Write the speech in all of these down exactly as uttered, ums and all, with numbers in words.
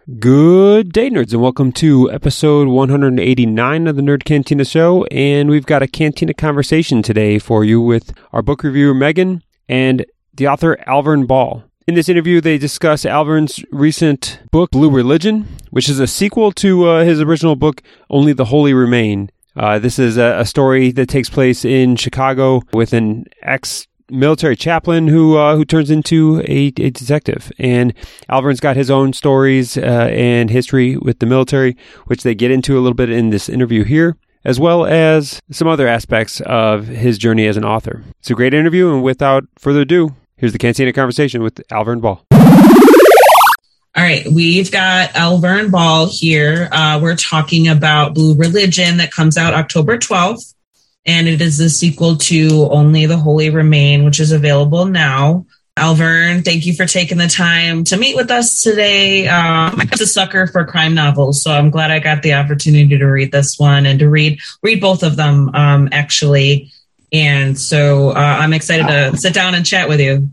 Good day, nerds, and welcome to episode one eighty-nine of the Nerd Cantina Show. And we've got a Cantina conversation today for you with our book reviewer, Megan, and the author, Alvern Ball. In this interview, they discuss Alvern's recent book, Blue Religion, which is a sequel to uh, his original book, Only the Holy Remain. Uh, this is a, a story that takes place in Chicago with an ex military chaplain who uh, who turns into a, a detective. And Alvern's got his own stories uh, and history with the military, which they get into a little bit in this interview here, as well as some other aspects of his journey as an author. It's a great interview, and without further ado, here's the Cantina conversation with Alvern Ball. All right, we've got Alvern Ball here. Uh, we're talking about Blue Religion that comes out October twelfth. And it is the sequel to Only the Holy Remain, which is available now. Alvern, thank you for taking the time to meet with us today. Um, I'm a sucker for crime novels, so I'm glad I got the opportunity to read this one and to read read both of them, um, actually. And so uh, I'm excited to sit down and chat with you.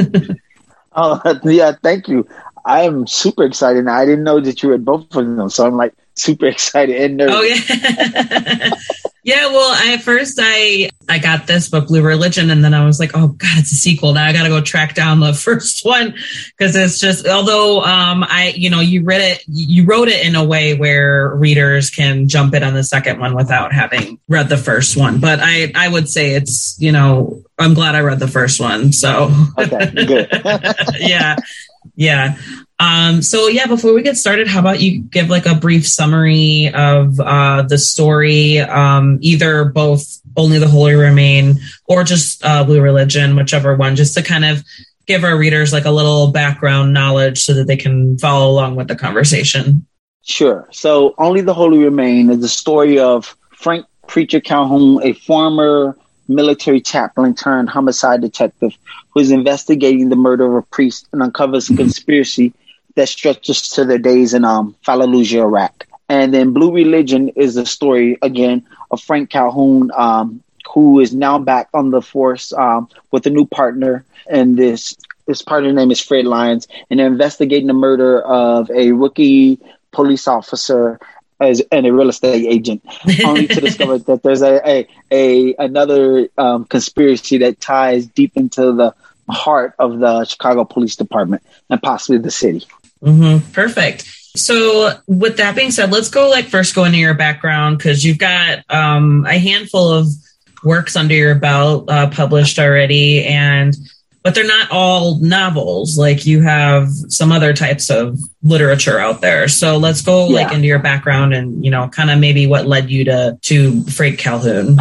Oh, yeah, thank you. I am super excited. I didn't know that you read both of them, so I'm like super excited and nervous. Oh, yeah. Yeah, well, I, at first I I got this book, Blue Religion, and then I was like, oh, God, it's a sequel. Now I got to go track down the first one because it's just, although um, I, you know, you read it, you wrote it in a way where readers can jump in on the second one without having read the first one. But I, I would say it's, you know, I'm glad I read the first one. So, okay, good. yeah, yeah. Um, so yeah, before we get started, how about you give like a brief summary of uh, the story, um, either both Only the Holy Remain or just uh, Blue Religion, whichever one, just to kind of give our readers like a little background knowledge so that they can follow along with the conversation. Sure. So Only the Holy Remain is the story of Frank Preacher Calhoun, a former military chaplain turned homicide detective who is investigating the murder of a priest and uncovers a conspiracy that stretches to their days in um, Fallujah, Iraq. And then Blue Religion is the story, again, of Frank Calhoun, um, who is now back on the force um, with a new partner. And this, this partner's name is Fred Lyons. And they're investigating the murder of a rookie police officer as and a real estate agent, only to discover that there's a, a, a another um, conspiracy that ties deep into the heart of the Chicago Police Department and possibly the city. Mm-hmm. Perfect. So with that being said, let's go like first go into your background because you've got um, a handful of works under your belt uh, published already, and but they're not all novels. Like you have some other types of literature out there. So let's go yeah. like into your background and, you know, kind of maybe what led you to, to Frank Calhoun.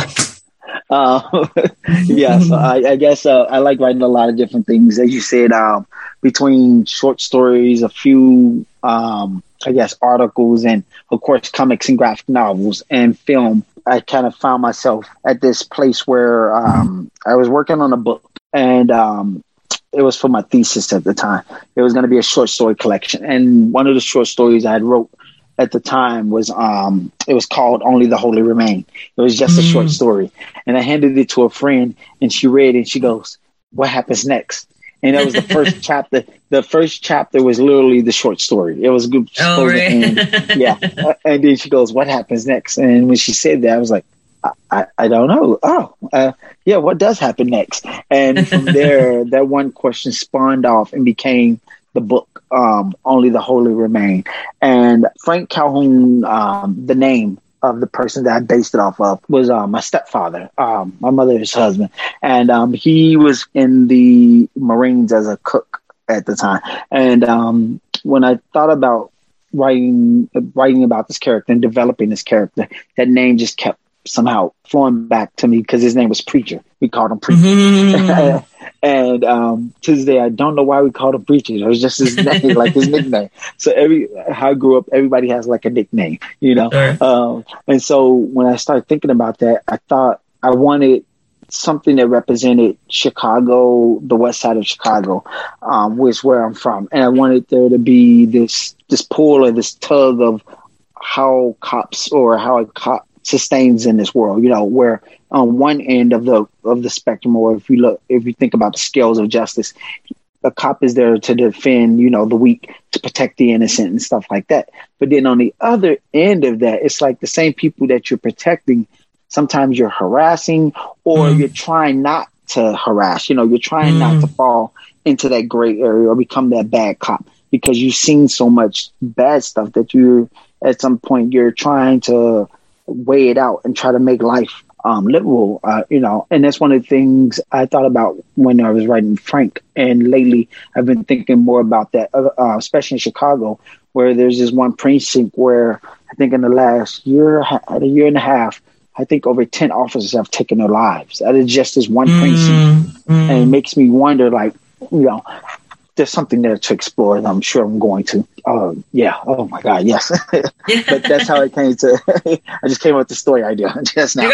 Uh, yeah, so I, I guess uh, I like writing a lot of different things. As you said, um, between short stories, a few, um, I guess, articles, and of course, comics and graphic novels and film, I kind of found myself at this place where um, I was working on a book, and um, it was for my thesis at the time. It was going to be a short story collection, and one of the short stories I had wrote at the time was um, it was called Only the Holy Remain. It was just a mm. short story, and I handed it to a friend, and she read it, and she goes, "What happens next?" And that was the first chapter. The first chapter was literally the short story. It was good. Oh, right. And, yeah. And then she goes, "What happens next?" And when she said that, I was like, I, I, I don't know. Oh, uh, yeah, what does happen next? And from there, that one question spawned off and became the book, um, Only the Holy Remain. And Frank Calhoun, um, the name of the person that I based it off of was uh, my stepfather, um, my mother's husband. And um, he was in the Marines as a cook at the time. And um, when I thought about writing writing about this character and developing this character, that name just kept somehow flowing back to me because his name was Preacher. We called him Preacher. Mm-hmm. And um, to this day, I don't know why we called him Preacher. It was just his name, like his nickname. So every how I grew up, everybody has like a nickname, you know. Sure. Um, and so when I started thinking about that, I thought I wanted something that represented Chicago, the west side of Chicago, um, which is where I'm from. And I wanted there to be this this pull or this tug of how cops or how a cop sustains in this world, you know, where on one end of the of the spectrum, or if you look, if you think about the scales of justice, the cop is there to defend, you know, the weak, to protect the innocent and stuff like that. But then on the other end of that, it's like the same people that you're protecting, sometimes you're harassing or mm. you're trying not to harass, you know, you're trying mm. not to fall into that gray area or become that bad cop because you've seen so much bad stuff that you're at some point you're trying to weigh it out and try to make life Um, liberal, uh, you know, and that's one of the things I thought about when I was writing Frank. And lately, I've been thinking more about that, uh, uh, especially in Chicago, where there's this one precinct where I think in the last year, a year and a half, I think over ten officers have taken their lives. That is just this one mm, precinct, mm. and it makes me wonder, like, you know, there's something there to explore, and I'm sure I'm going to. Oh, yeah. Oh, my God. Yes. But that's how it came to. I just came up with the story idea just now.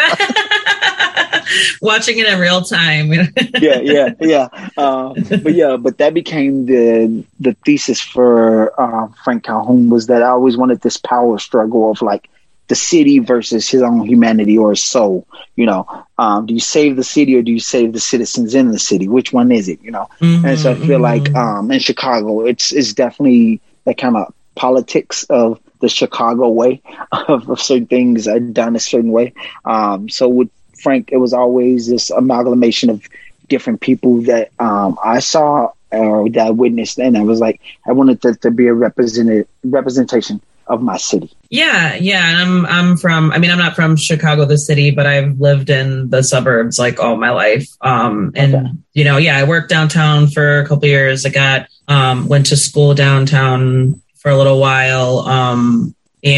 Watching it in real time. yeah, yeah, yeah. Uh, but yeah, but that became the the thesis for uh, Frank Calhoun, was that I always wanted this power struggle of like the city versus his own humanity or his soul. You know, um, do you save the city or do you save the citizens in the city? Which one is it? You know, mm-hmm, and so I feel mm-hmm. like um, in Chicago, it's it's definitely that kind of politics of the Chicago way of, of certain things are done a certain way. Um, so with Frank, it was always this amalgamation of different people that um, I saw or that I witnessed, and I was like, I wanted to, to be a represented representation of my city. Yeah, yeah. And I'm I'm from, I mean, I'm not from Chicago, the city, but I've lived in the suburbs like all my life. Um, and, okay. you know, yeah, I worked downtown for a couple of years. I got, um, went to school downtown for a little while. Um,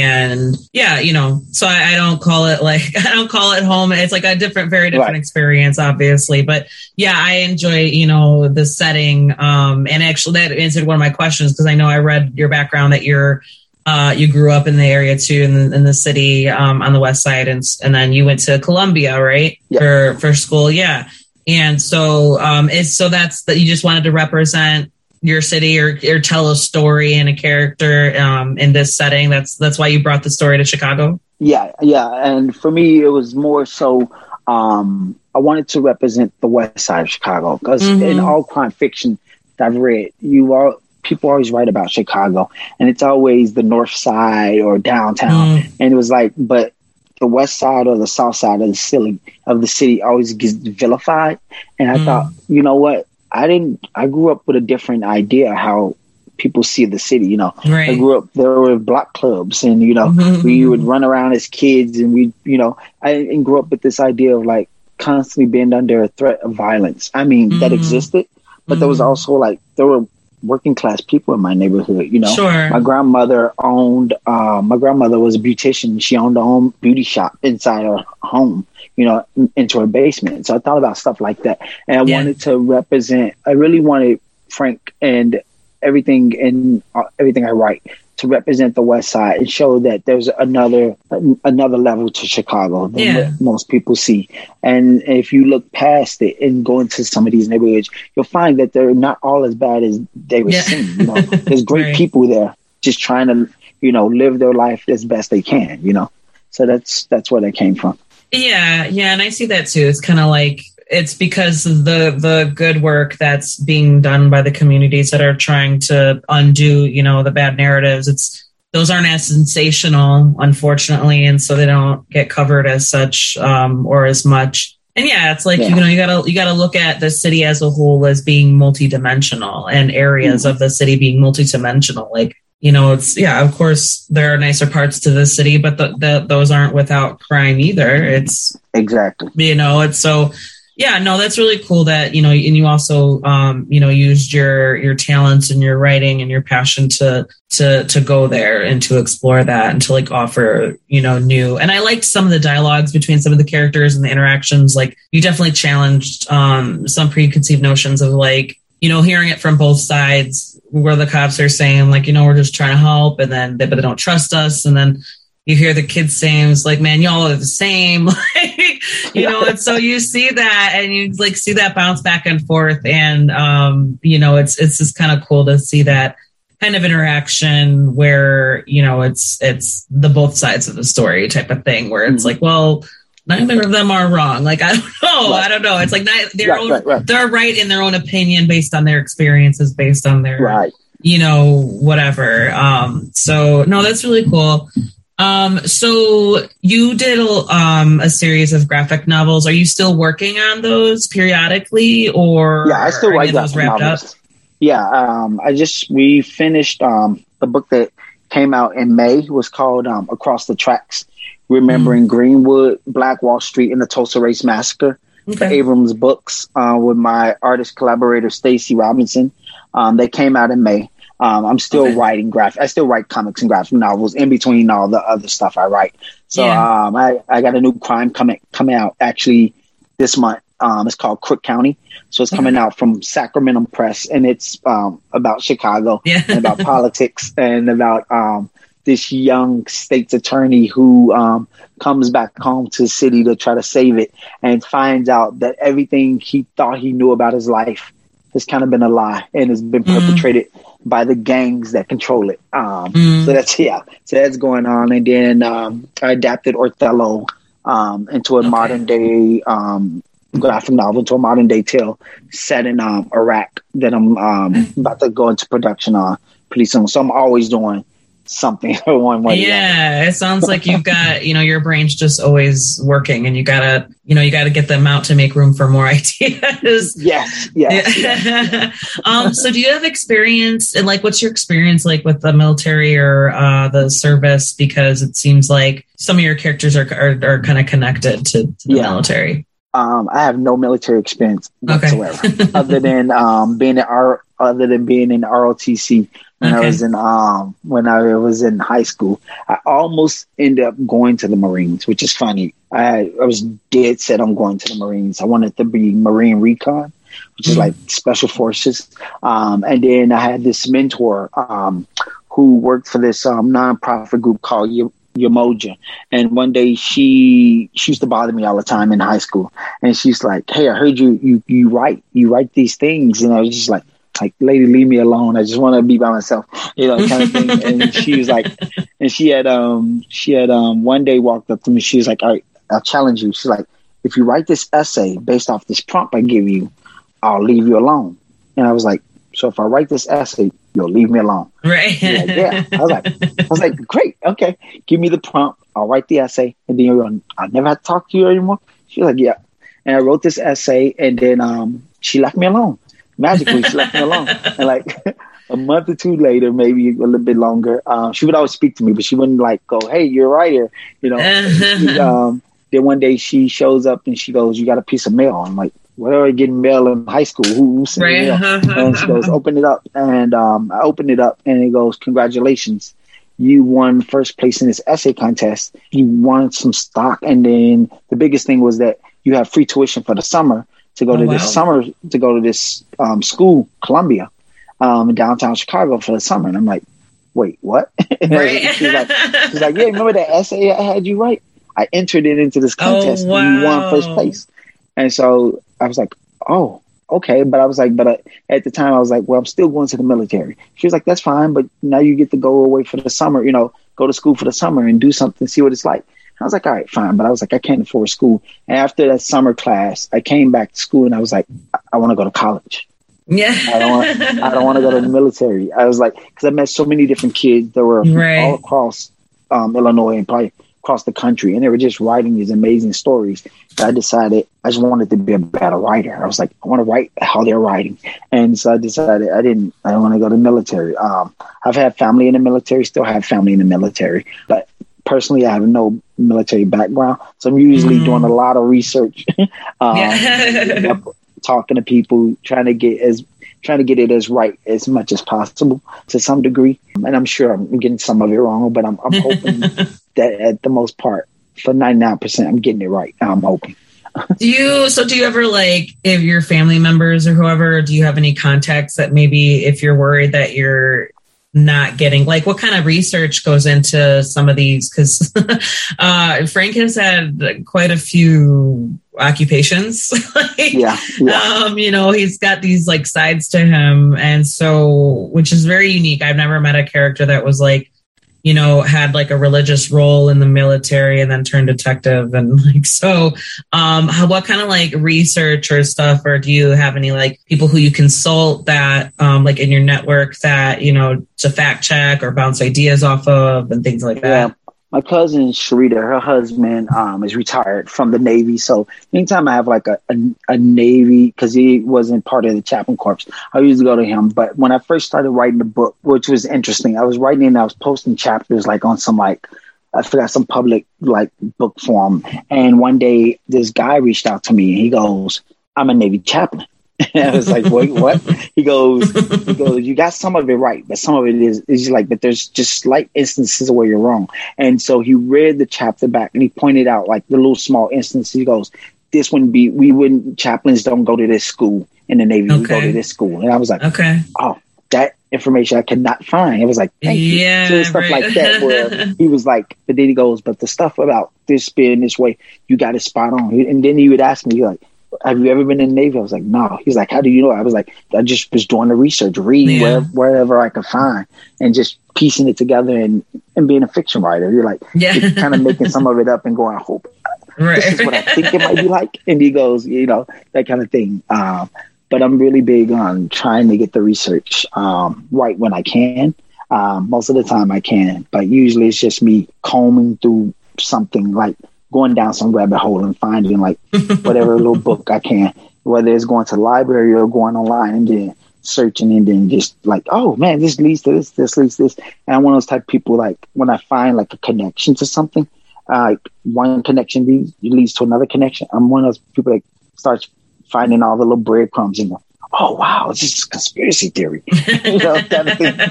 and yeah, you know, so I, I don't call it like, I don't call it home. It's like a different, very different right. experience, obviously. But yeah, I enjoy, you know, the setting. Um, and actually that answered one of my questions, because I know I read your background that you're, Uh, you grew up in the area too, in the, in the city um, on the west side, and and then you went to Columbia, right, yeah. for for school, yeah. And so um, it's so that's that you just wanted to represent your city or or tell a story and a character um, in this setting. That's that's why you brought the story to Chicago. Yeah, yeah, and for me, it was more so um, I wanted to represent the west side of Chicago, because mm-hmm. in all crime fiction that I've read, you are. People always write about Chicago, and it's always the north side or downtown. Mm. And it was like, but the west side or the south side of the city of the city always gets vilified. And I mm. thought, you know what? I didn't. I grew up with a different idea how people see the city. You know, right. I grew up there were block clubs, and you know, mm-hmm. we would run around as kids, and we, you know, I and grew up with this idea of like constantly being under a threat of violence. I mean, mm. that existed, but mm. there was also like there were working class people in my neighborhood, you know. Sure. My grandmother owned, uh, my grandmother was a beautician. She owned her own beauty shop inside her home, you know, into her basement. So I thought about stuff like that. And I yeah. wanted to represent, I really wanted Frank and everything in uh, everything I write to represent the West Side and show that there's another another level to Chicago than yeah. what most people see. And if you look past it and go into some of these neighborhoods, you'll find that they're not all as bad as they were yeah. seen. You know, there's great right. people there just trying to, you know, live their life as best they can. You know, so that's that's where that came from. Yeah, yeah, and I see that too. It's kind of like. It's because of the the good work that's being done by the communities that are trying to undo, you know, the bad narratives. It's those aren't as sensational, unfortunately, and so they don't get covered as such um, or as much. And yeah, it's like yeah. you know, you gotta you gotta look at the city as a whole as being multidimensional, and areas mm-hmm. of the city being multidimensional. Like you know, it's yeah, of course there are nicer parts to the city, but the, the, those aren't without crime either. It's exactly you know, it's so. Yeah, no, that's really cool that, you know, and you also, um, you know, used your, your talents and your writing and your passion to, to, to go there and to explore that and to like offer, you know, new. And I liked some of the dialogues between some of the characters and the interactions. Like you definitely challenged, um, some preconceived notions of like, you know, hearing it from both sides where the cops are saying like, you know, we're just trying to help and then, they, but they don't trust us. And then you hear the kids saying, it's like, man, y'all are the same. Like, you know, and so you see that and you like see that bounce back and forth. And, um, you know, it's, it's just kind of cool to see that kind of interaction where, you know, it's, it's the both sides of the story type of thing where it's mm-hmm. like, well, neither of them are wrong. Like, I don't know. Right. I don't know. It's like not, they're, right, own, right, right. they're right in their own opinion based on their experiences, based on their, right. you know, whatever. Um, so, no, that's really cool. Um, so you did um, a series of graphic novels. Are you still working on those periodically, or yeah, I still write those wrapped novels. Up? Yeah, um, I just we finished um, the book that came out in May. It was called um, Across the Tracks: Remembering mm. Greenwood, Black Wall Street, and the Tulsa Race Massacre. Okay. For Abrams Books uh, with my artist collaborator Stacey Robinson. Um, they came out in May. Um, I'm still okay. writing graphic. I still write comics and graphic novels in between all the other stuff I write. So yeah. um, I, I got a new crime coming coming out actually this month. Um, it's called Crook County. So it's coming okay. out from Sacramento Press, and it's um, about Chicago yeah. and about politics and about um, this young state's attorney who um, comes back home to the city to try to save it and finds out that everything he thought he knew about his life has kind of been a lie and has been mm-hmm. perpetrated by the gangs that control it. Um, mm. So that's, yeah, so that's going on. And then um, I adapted Othello um, into a okay. modern day um, graphic novel, into a modern day tale set in um, Iraq that I'm um, about to go into production on pretty soon. So I'm always doing something one way. Yeah, it sounds like you've got, you know, your brain's just always working, and you gotta, you know, you gotta get them out to make room for more ideas. Yes, yes. Yeah. um, so do you have experience, and like, what's your experience like with the military or uh, the service? Because it seems like some of your characters are are, are kind of connected to, to the yeah. military. Um, I have no military experience whatsoever, okay. other than um, being in R, other than being in R O T C. When okay. I was in um when I was in high school, I almost ended up going to the Marines, which is funny. I I was dead set on going to the Marines. I wanted to be Marine Recon, which mm-hmm. is like special forces. Um, and then I had this mentor um who worked for this um nonprofit group called Y- Yamoja. And one day she she used to bother me all the time in high school, and she's like, "Hey, I heard you you you write you write these things," and I was just like. Like, lady, leave me alone. I just want to be by myself, you know, kind of thing. And she was like, and she had, um, she had, um, one day walked up to me. She was like, all right, I'll challenge you. She's like, if you write this essay based off this prompt I give you, I'll leave you alone. And I was like, so if I write this essay, you'll leave me alone. Right. Like, yeah. I was like, I was like, great. Okay. Give me the prompt. I'll write the essay. And then you're I'll never have to talk to you anymore. She was like, yeah. And I wrote this essay, and then, um, she left me alone. Magically, she left me alone. And like a month or two later, maybe a little bit longer, um, she would always speak to me, but she wouldn't like go, "Hey, you're a writer," you know. she, um, then one day she shows up and she goes, "You got a piece of mail." I'm like, "Where are I getting mail in high school? Who, who sent right. mail?" And she goes, "Open it up." And um, I opened it up, and it goes, "Congratulations, you won first place in this essay contest. You won some stock, and then the biggest thing was that you have free tuition for the summer." To go oh, to wow. this summer, to go to this um, school, Columbia, um, in downtown Chicago for the summer. And I'm like, wait, what? Right. she's, like, she's like, yeah, remember that essay I had you write? I entered it into this contest. Oh, wow. And you won first place. And so I was like, oh, okay. But I was like, but uh, at the time I was like, well, I'm still going to the military. She was like, that's fine. But now you get to go away for the summer, you know, go to school for the summer and do something, see what it's like. I was like, all right, fine. But I was like, I can't afford school. And after that summer class, I came back to school and I was like, I, I want to go to college. Yeah. I don't want I don't want to go to the military. I was like, because I met so many different kids that were right. all across um, Illinois and probably across the country. And they were just writing these amazing stories. I decided I just wanted to be a better writer. I was like, I want to write how they're writing. And so I decided I didn't, I don't want to go to the military. Um, I've had family in the military, still have family in the military. But personally, I have no military background, so I'm usually mm. doing a lot of research, um, yeah. talking to people, trying to get as trying to get it as right as much as possible to some degree. And I'm sure I'm getting some of it wrong, but I'm, I'm hoping that at the most part, for ninety-nine percent, I'm getting it right. I'm hoping. do you? So, do you ever like if your family members or whoever? Do you have any contacts that maybe if you're worried that you're not getting like what kind of research goes into some of these? Because uh, Frank has had quite a few occupations. like, yeah, yeah. Um, you know, he's got these like sides to him. And so, which is very unique. I've never met a character that was like, you know, had like a religious role in the military and then turned detective. And like, so um, how, what kind of like research or stuff, or do you have any like people who you consult that um, like in your network that, you know, to fact check or bounce ideas off of and things like that? Yeah. My cousin Sharita, her husband um, is retired from the Navy. So anytime I have like a, a, a Navy, because he wasn't part of the Chaplain Corps, I usually go to him. But when I first started writing the book, which was interesting, I was writing and I was posting chapters like on some like, I forgot, some public like book forum. And one day this guy reached out to me and he goes, I'm a Navy chaplain. And I was like, wait, what? He goes, he goes, you got some of it right, but some of it is, is like, but there's just slight instances where you're wrong. And so he read the chapter back and he pointed out like the little small instances. He goes, this wouldn't be, we wouldn't, chaplains don't go to this school in the Navy. Okay. We go to this school. And I was like, okay, oh, that information I could not find. It was like, thank yeah, you. So stuff right. like that where he was like, but then he goes, but the stuff about this being this way, you got it spot on. And then he would ask me, like, have you ever been in the Navy? I was like, no. He's like, how do you know? I was like, I just was doing the research, reading yeah. where, wherever I could find and just piecing it together and, and being a fiction writer. You're like, yeah. you're kind of making some of it up and going, I hope right. this is what I think it might be like. And he goes, you know, that kind of thing. Um, but I'm really big on trying to get the research um, right when I can. Um, most of the time I can, but usually it's just me combing through something like going down some rabbit hole and finding like whatever little book I can, whether it's going to the library or going online and then searching and then just like, oh man, this leads to this, this leads to this. And I'm one of those type of people, like when I find like a connection to something, uh, like one connection leads, leads to another connection. I'm one of those people that starts finding all the little breadcrumbs and go, oh wow, it's just a conspiracy theory. You know, kind of thing.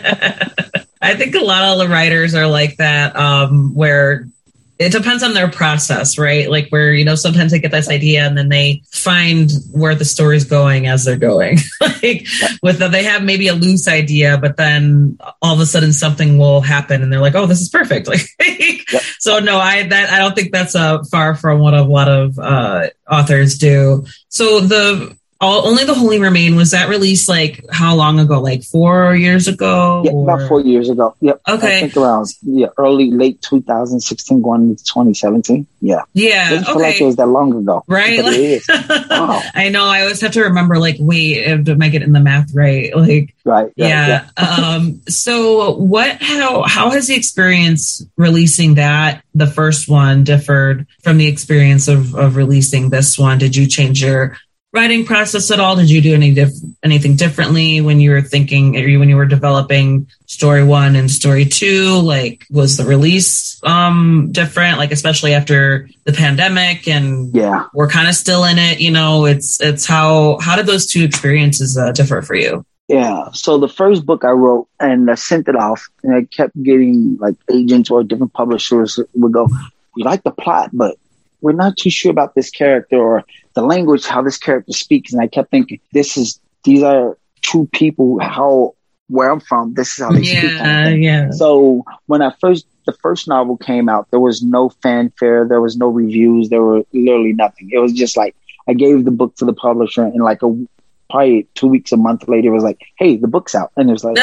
I think a lot of the writers are like that, um, where it depends on their process, right? Like where, you know, sometimes they get this idea and then they find where the story's going as they're going. Like with the, they have maybe a loose idea, but then all of a sudden something will happen and they're like, oh, this is perfect. Like, yep. So no, I, that, I don't think that's uh, far from what a lot of uh, authors do. So the, All, Only the Holy Remain, was that released like how long ago? Like four years ago? Yeah, or? About four years ago. Yep. Okay. I think around yeah, early, late two thousand sixteen, going into twenty seventeen. Yeah. Yeah. It doesn't okay. feel like it was that long ago. Right. But it is. Wow. I know. I always have to remember, like, wait, am I getting the math right? Like, right. right yeah. yeah. um. So, what? How? How has the experience releasing that, the first one, differed from the experience of of releasing this one? Did you change your writing process at all? Did you do any diff- anything differently when you were thinking, or when you were developing story one and story two? Like, was the release um, different? Like, especially after the pandemic, and yeah, we're kind of still in it. You know, it's it's how how did those two experiences uh, differ for you? Yeah. So the first book I wrote and I sent it off, and I kept getting like agents or different publishers would go, "You like the plot, but we're not too sure about this character or the language, how this character speaks." And I kept thinking, this is, these are two people, how, where I'm from, this is how they yeah, speak. Kind of yeah. So when I first, the first novel came out, there was no fanfare, there was no reviews, there were literally nothing. It was just like, I gave the book to the publisher and like a, probably two weeks, a month later, it was like, hey, the book's out. And it was like,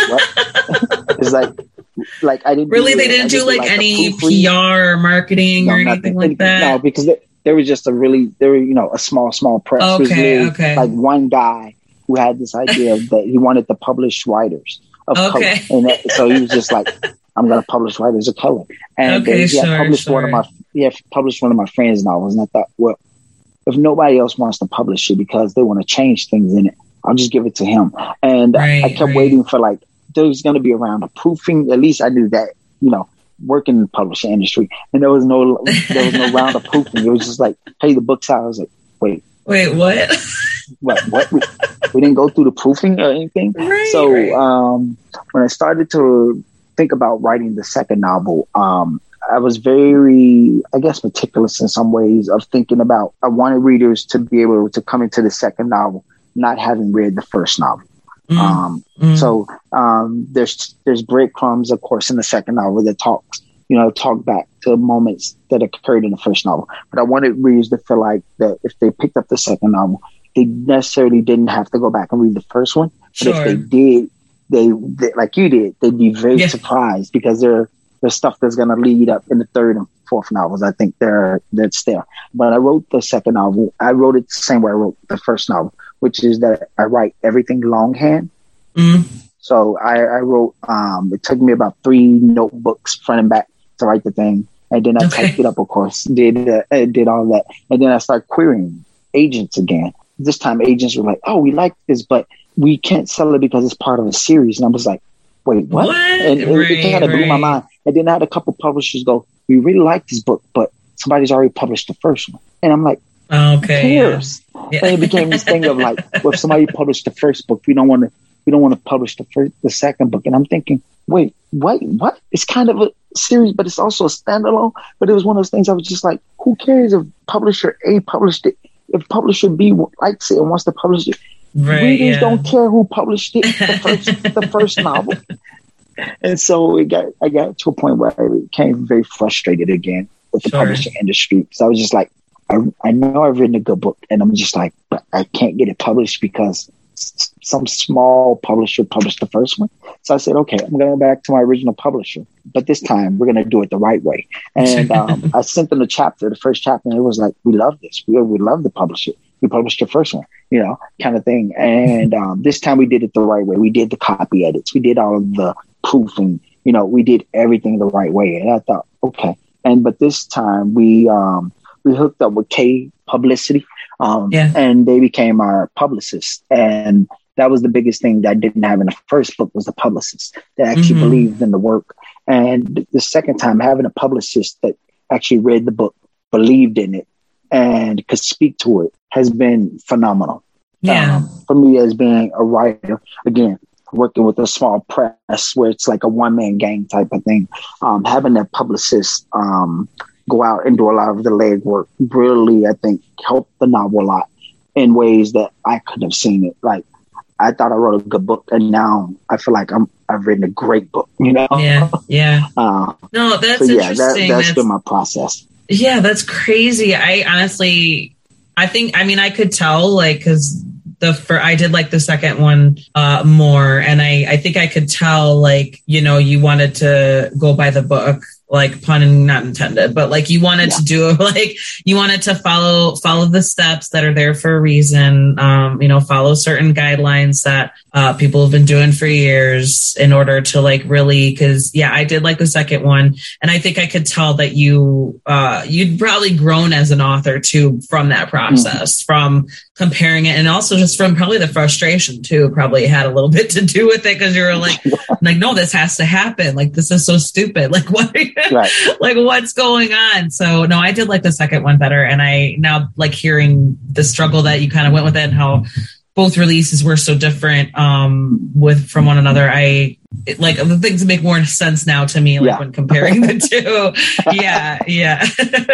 what? It's like, like I didn't really, they didn't do like, like any P R or marketing no, or anything nothing. like that. No, because they, there was just a really, there were, you know, a small, small press. Okay, okay. Like one guy who had this idea that he wanted to publish writers of okay. color, and that, so he was just like, I'm going to publish writers of color. And okay, he sure, had published sure. one of my, he had published one of my friends' novels, and I thought, well, if nobody else wants to publish it because they want to change things in it, I'll just give it to him. And right, I kept right. waiting for like, there's going to be a round of proofing. At least I knew that, you know, working in the publishing industry, and there was no, there was no round of proofing. It was just like, hey, the book's out. I was like, wait, wait, what? what? What? We, we didn't go through the proofing or anything. Right, so right. Um, when I started to think about writing the second novel, um, I was very, I guess, meticulous in some ways of thinking about, I wanted readers to be able to come into the second novel not having read the first novel. Mm. Um, mm. So um, there's there's breadcrumbs, of course, in the second novel that talks, you know, talk back to moments that occurred in the first novel. But I wanted readers to feel like that if they picked up the second novel, they necessarily didn't have to go back and read the first one. But sure. if they did, they, they like you did, they'd be very yeah. surprised because there there's stuff that's going to lead up in the third and fourth novels. I think there that's there. But I wrote the second novel. I wrote it the same way I wrote the first novel, which is that I write everything longhand. Mm. So I, I wrote, um, it took me about three notebooks front and back to write the thing. And then I okay. typed it up, of course, did, uh, did all that. And then I started querying agents again. This time agents were like, oh, we like this, but we can't sell it because it's part of a series. And I was like, wait, what? what? And, and right, it kind of right. blew my mind. And then I had a couple publishers go, we really like this book, but somebody's already published the first one. And I'm like, okay, who cares? Yeah. Yeah. And it became this thing of like, well, if somebody published the first book, we don't want to, we don't want to publish the first, the second book. And I'm thinking, wait, what? What? It's kind of a series, but it's also a standalone. But it was one of those things I was just like, who cares if publisher A published it? If publisher B likes it and wants to publish it, right, readers yeah. don't care who published it, the first, the first novel. And so it got, I got to a point where I became very frustrated again with the sure. publishing industry. So I was just like, I, I know I've written a good book, and I'm just like, but I can't get it published because some small publisher published the first one. So I said, okay, I'm going to go back to my original publisher, but this time we're going to do it the right way. And um, I sent them the chapter, the first chapter, and it was like, we love this. We, we love to publish it. We published the first one, you know, kind of thing. And um, this time we did it the right way. We did the copy edits. We did all of the proofing. You know, we did everything the right way. And I thought, okay. And but this time we um, we hooked up with K Publicity. Um, yeah. And they became our publicists. And that was the biggest thing that I didn't have in the first book was the publicist that actually mm-hmm. believed in the work. And the second time, having a publicist that actually read the book, believed in it, and could speak to it has been phenomenal. Yeah. Um, for me as being a writer, again, working with a small press where it's like a one-man gang type of thing, um, having that publicist um, go out and do a lot of the legwork really, I think, helped the novel a lot in ways that I couldn't have seen it. Like, I thought I wrote a good book, and now I feel like I'm I've written a great book. You know? Yeah, yeah. uh, no, that's so yeah, interesting. That, that's, that's been my process. Yeah, that's crazy. I honestly, I think, I mean, I could tell, like, because the for I did like the second one uh, more, and I I think I could tell, like, you know, you wanted to go by the book. Like, pun not intended, but like you wanted yeah. to do like you wanted to follow follow the steps that are there for a reason. Um, you know, follow certain guidelines that uh, people have been doing for years in order to like really. Because yeah, I did like the second one, and I think I could tell that you uh, you'd probably grown as an author too from that process, mm-hmm. from comparing it, and also just from probably the frustration too. Probably had a little bit to do with it because you were like, like, no, this has to happen. Like, this is so stupid. Like, what? Right. Like, what's going on? So no, I did like the second one better. And I now like hearing the struggle that you kind of went with it and how both releases were so different um, with from one another. I it, like the things make more sense now to me, like yeah. when comparing the two. Yeah. Yeah.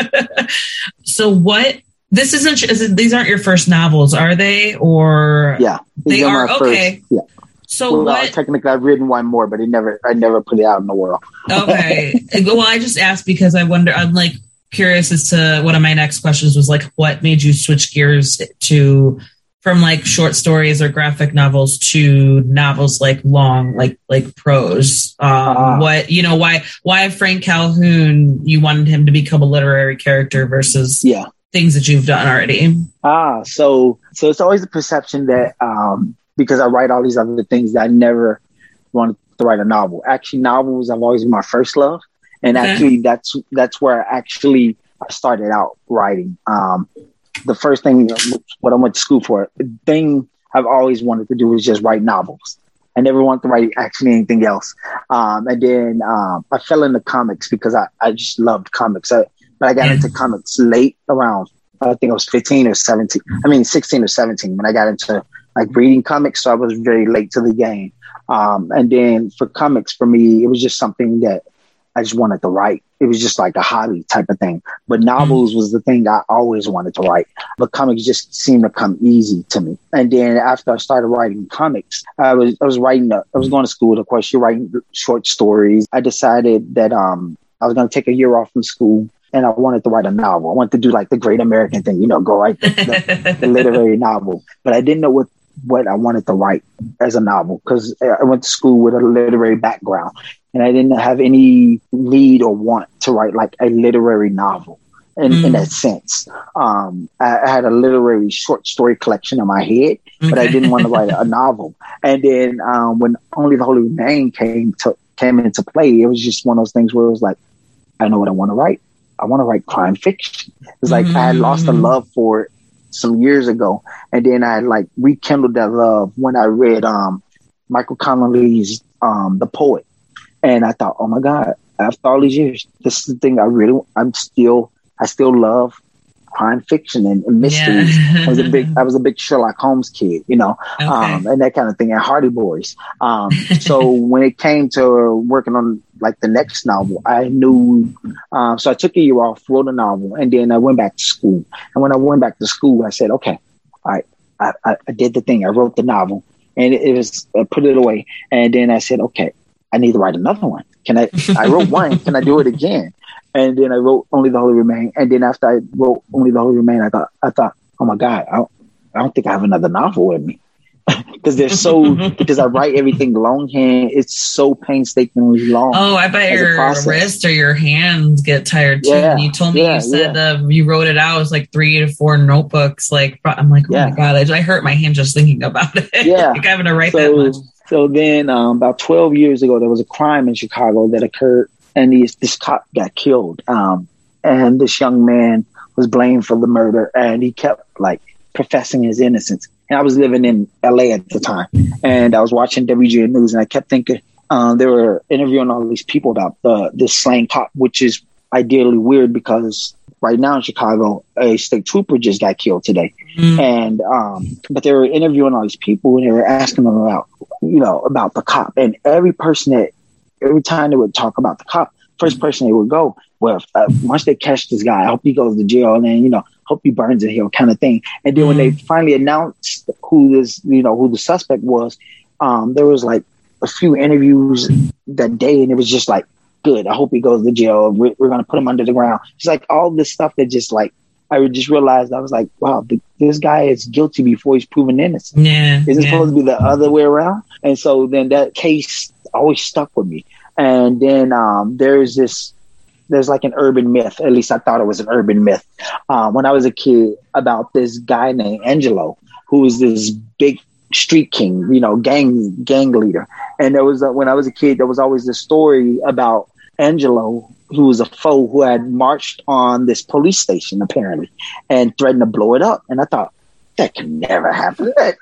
So what, this isn't, is, these aren't your first novels, are they? Or yeah, they are. Okay. First, yeah. So well, what? Technically, I've written one more, but it never, I never put it out in the world. Okay. Well, I just asked because I wonder. I'm like curious as to one of my next questions was like, what made you switch gears to from like short stories or graphic novels to novels like long, like like prose? Um, uh, what you know? Why why Frank Calhoun? You wanted him to become a literary character versus yeah. things that you've done already. Ah, so so it's always the perception that. Um, because I write all these other things that I never wanted to write a novel. Actually, novels have always been my first love. And okay. actually, that's that's where I actually I started out writing. Um, the first thing, what I went to school for, the thing I've always wanted to do was just write novels. I never wanted to write actually anything else. Um, and then um, I fell into comics because I, I just loved comics. I, but I got yeah. into comics late around, I think I was fifteen or seventeen. I mean, sixteen or seventeen when I got into like reading comics. So I was very late to the game. Um, and then for comics, for me, it was just something that I just wanted to write. It was just like a hobby type of thing. But novels was the thing I always wanted to write. But comics just seemed to come easy to me. And then after I started writing comics, I was I was writing, I was going to school. Of course, you're writing short stories. I decided that um, I was going to take a year off from school. And I wanted to write a novel. I wanted to do like the great American thing, you know, go write the, the, the literary novel. But I didn't know what, what I wanted to write as a novel because I went to school with a literary background and I didn't have any lead need or want to write like a literary novel in, mm. in that sense. Um, I, I had a literary short story collection in my head, but okay. I didn't want to write a, a novel. And then um, when Only the Holy Remain came to came into play, it was just one of those things where it was like, I know what I want to write. I want to write crime fiction. It's like mm. I had lost a love for it some years ago, and then I like rekindled that love when I read um, Michael Connelly's um, The Poet, and I thought, oh my God, after all these years, this is the thing I really, I'm still, I still love crime fiction and, and mysteries. Yeah. I was a big, I was a big Sherlock Holmes kid, you know, okay. um, and that kind of thing, and Hardy Boys. Um, so when it came to working on like the next novel, I knew. Uh, so I took a year off, wrote a novel, and then I went back to school. And when I went back to school, I said, okay, all right, I, I, I did the thing. I wrote the novel, and it, it was I put it away. And then I said, okay, I need to write another one. Can I? I wrote one. Can I do it again? And then I wrote Only the Holy Remain. And then after I wrote Only the Holy Remain, I thought, I thought, oh my God, I don't, I don't think I have another novel with me. Because they're so, because I write everything longhand. It's so painstakingly long. Oh, I bet your wrist or your hands get tired too. Yeah, and you told me yeah, you said yeah. uh, you wrote it out. It was like three to four notebooks. Like, I'm like, oh yeah. my God, I, I hurt my hand just thinking about it. Yeah. like having to write so, that much. So then um, about twelve years ago, there was a crime in Chicago that occurred. And these, this cop got killed. Um, and this young man was blamed for the murder. And he kept like professing his innocence. And I was living in L A at the time. And I was watching W G N News. And I kept thinking um, they were interviewing all these people about the, this slain cop, which is ideally weird because right now in Chicago, a state trooper just got killed today. Mm. And um, but they were interviewing all these people. And they were asking them about, you know, about the cop. And every person that Every time they would talk about the cop, first person they would go, well, uh, once they catch this guy, I hope he goes to jail, and then, you know, hope he burns in hell kind of thing. And then mm. when they finally announced who this, you know, who the suspect was, um, there was like a few interviews that day, and it was just like, good, I hope he goes to jail. We're, we're going to put him under the ground. It's like all this stuff that just like, I just realized, I was like, wow, th- this guy is guilty before he's proven innocent. Yeah, Is it yeah. supposed to be the other way around? And so then that case always stuck with me. And then um, there's this, there's like an urban myth, at least I thought it was an urban myth, uh, when I was a kid, about this guy named Angelo, who was this big street king, you know, gang gang leader. And there was, a, when I was a kid, there was always this story about Angelo, who was a foe who had marched on this police station, apparently, and threatened to blow it up. And I thought, that can never happen. And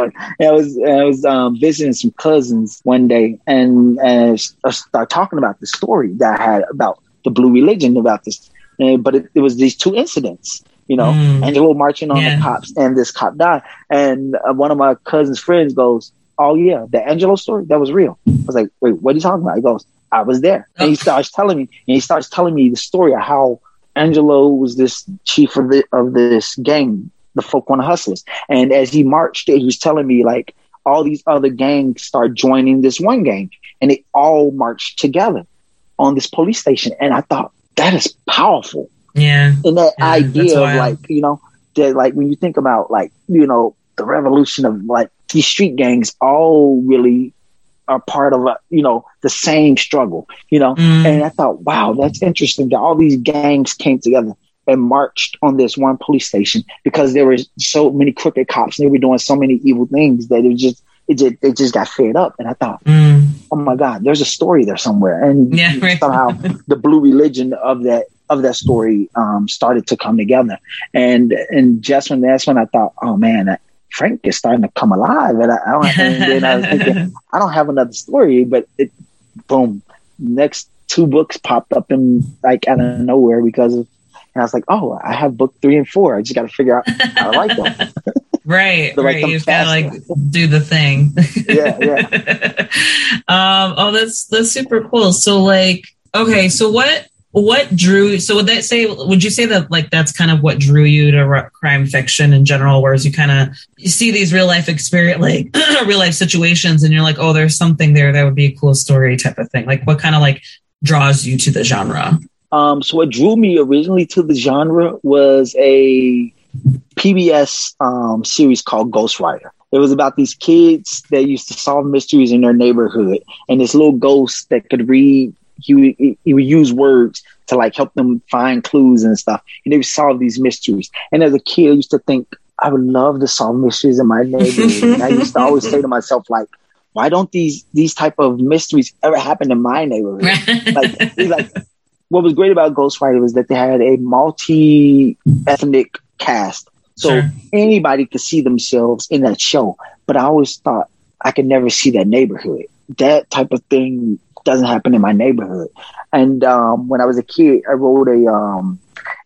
I was I was um, visiting some cousins one day, and, and I started talking about the story that I had about the Blue Religion, about this. And, but it, it was these two incidents, you know, mm. Angelo marching on yeah. the cops, and this cop died. And uh, one of my cousin's friends goes, "Oh yeah, the Angelo story, that was real." I was like, "Wait, what are you talking about?" He goes, "I was there." Oh. And he starts telling me, and he starts telling me the story of how Angelo was this chief of the of this gang, the Folk Wanna Hustlers. And as he marched, he was telling me like all these other gangs start joining this one gang, and they all marched together on this police station. And I thought, that is powerful. Yeah. And that yeah, idea of like, you know, that like when you think about like, you know, the revolution of like these street gangs all really are part of, a, you know, the same struggle, you know? Mm. And I thought, wow, that's interesting that all these gangs came together and marched on this one police station because there were so many crooked cops and they were doing so many evil things that it just, it just, they just got fed up. And I thought, mm. oh my God, there's a story there somewhere. And yeah, right. somehow the Blue Religion of that, of that story um, started to come together. And, and just when that's when I thought, oh man, Frank is starting to come alive. And I, I don't, and then I was thinking, I don't have another story, but it, boom, next two books popped up in like out of nowhere because of, and I was like, oh, I have book three and four. I just got to figure out how to write them. Right, right. You just got to like do the thing. Yeah, yeah. um, oh, that's that's super cool. So, like, okay, so what what drew? So, would that say? Would you say that like that's kind of what drew you to r- crime fiction in general? Whereas you kind of you see these real life experience, like real life situations, and you're like, oh, there's something there that would be a cool story type of thing. Like, what kind of like draws you to the genre? Um, so what drew me originally to the genre was a P B S um, series called Ghost Rider. It was about these kids that used to solve mysteries in their neighborhood, and this little ghost that could read he would, he would use words to like help them find clues and stuff, and they would solve these mysteries. And as a kid, I used to think I would love to solve mysteries in my neighborhood. And I used to always say to myself, like, why don't these these type of mysteries ever happen in my neighborhood? like, like, what was great about Ghostwriter was that they had a multi-ethnic cast. So sure. anybody could see themselves in that show. But I always thought I could never see that neighborhood. That type of thing doesn't happen in my neighborhood. And um, when I was a kid, I wrote a um,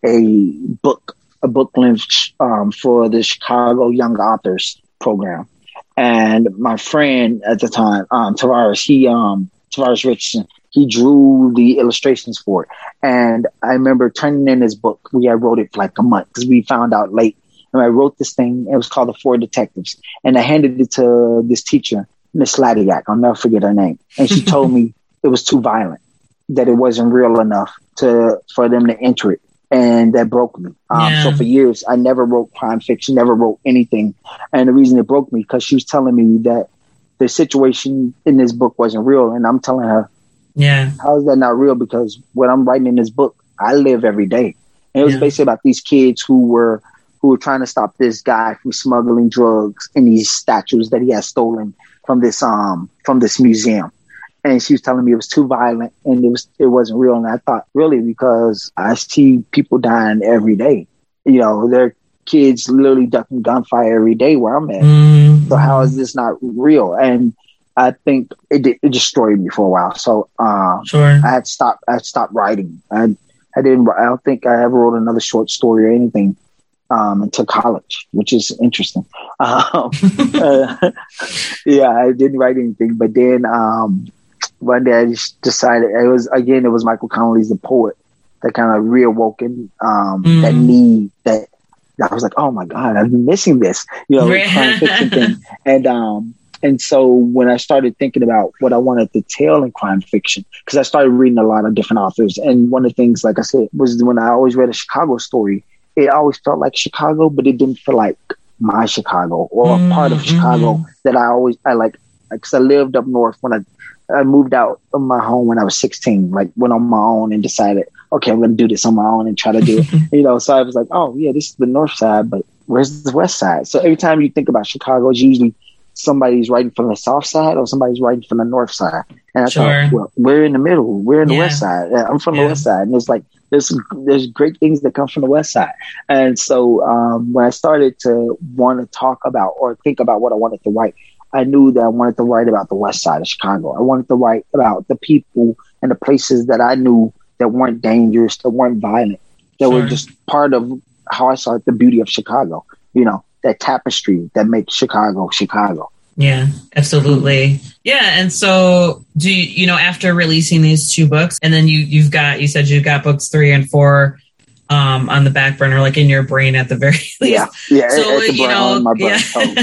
a book, a book length um, for the Chicago Young Authors program. And my friend at the time, um, Tavares, he, um, Tavares Richardson, he drew the illustrations for it. And I remember turning in his book. We had wrote it for like a month because we found out late. And I wrote this thing. It was called The Four Detectives. And I handed it to this teacher, Miss Ladiak. I'll never forget her name. And she told me it was too violent, that it wasn't real enough to for them to enter it. And that broke me. Um, yeah. So for years, I never wrote crime fiction, never wrote anything. And the reason it broke me, because she was telling me that the situation in this book wasn't real. And I'm telling her, yeah, how is that not real? Because what I'm writing in this book, I live every day. And it was yeah. basically about these kids who were who were trying to stop this guy from smuggling drugs in these statues that he had stolen from this um from this museum. And she was telling me it was too violent and it was it wasn't real. And I thought, really, because I see people dying every day. You know, there are kids literally ducking gunfire every day where I'm at. Mm-hmm. So how is this not real? And I think it it destroyed me for a while. So uh, sure. I had stopped. I had stopped writing. I I didn't. I don't think I ever wrote another short story or anything um, until college, which is interesting. Um, uh, yeah, I didn't write anything. But then um, one day I just decided it was again. It was Michael Connelly's The Poet that kind of reawoken um, mm. that need that. I was like, oh my God, I've been missing this. You know, the crime fiction thing, and. um And so when I started thinking about what I wanted to tell in crime fiction, because I started reading a lot of different authors. And one of the things, like I said, was when I always read a Chicago story, it always felt like Chicago, but it didn't feel like my Chicago or mm-hmm. a part of Chicago that I always, I like, because I lived up north when I, I moved out of my home when I was sixteen, like went on my own and decided, okay, I'm going to do this on my own and try to do it. You know, so I was like, oh yeah, this is the north side, but where's the west side? So every time you think about Chicago, it's usually somebody's writing from the south side or somebody's writing from the north side. And I sure. thought, well, we're in the middle. We're in the yeah. west side. I'm from yeah. the west side. And it's like, there's, there's great things that come from the west side. And so um, when I started to want to talk about or think about what I wanted to write, I knew that I wanted to write about the west side of Chicago. I wanted to write about the people and the places that I knew that weren't dangerous, that weren't violent, that sure. were just part of how I saw the beauty of Chicago, you know. That tapestry that makes Chicago, Chicago. Yeah, absolutely. Yeah. And so do you, you know, after releasing these two books and then you, you've got, you said you've got books three and four um, on the back burner, like in your brain at the very least. Yeah. Yeah. So, you know, my yeah.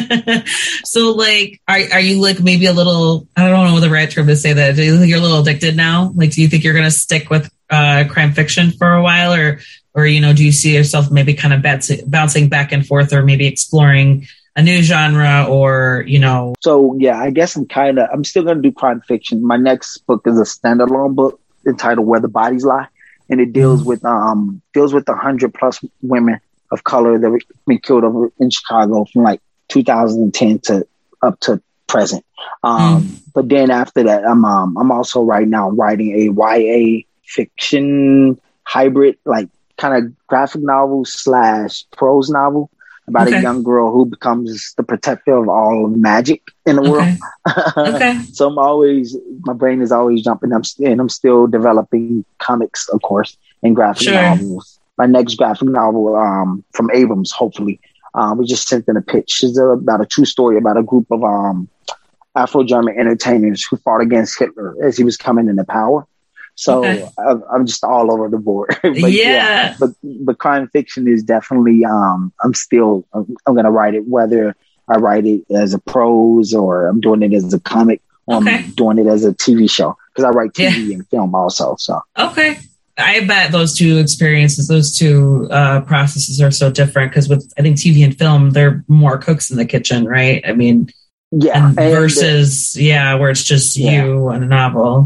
So like, are, are you like maybe a little, I don't know the right term to say that. Do you think you're a little addicted now? Like, do you think you're going to stick with uh, crime fiction for a while or, Or, you know, do you see yourself maybe kind of bouncing, bouncing back and forth or maybe exploring a new genre or, you know? So, yeah, I guess I'm kind of, I'm still going to do crime fiction. My next book is a standalone book entitled Where the Bodies Lie. And it deals with, um, deals with the hundred plus women of color that were been killed over in Chicago from like two thousand ten to up to present. Um, mm. But then after that, I'm, um, I'm also right now writing a Y A fiction hybrid, like, kind of graphic novel slash prose novel about okay. a young girl who becomes the protector of all magic in the okay. world. Okay. So I'm always, my brain is always jumping. I'm st- and I'm still developing comics, of course, and graphic sure. novels. My next graphic novel um, from Abrams, hopefully, um, we just sent in a pitch. It's about a true story about a group of um, Afro-German entertainers who fought against Hitler as he was coming into power. So okay. I'm, I'm just all over the board. but yeah. yeah, but but crime fiction is definitely. Um, I'm still. I'm, I'm going to write it whether I write it as a prose or I'm doing it as a comic or okay. I'm doing it as a T V show because I write T V yeah. and film also. So okay, I bet those two experiences, those two uh, processes are so different because with I think T V and film, they're more cooks in the kitchen, right? I mean, yeah. And versus and, uh, yeah, where it's just yeah. you and a novel.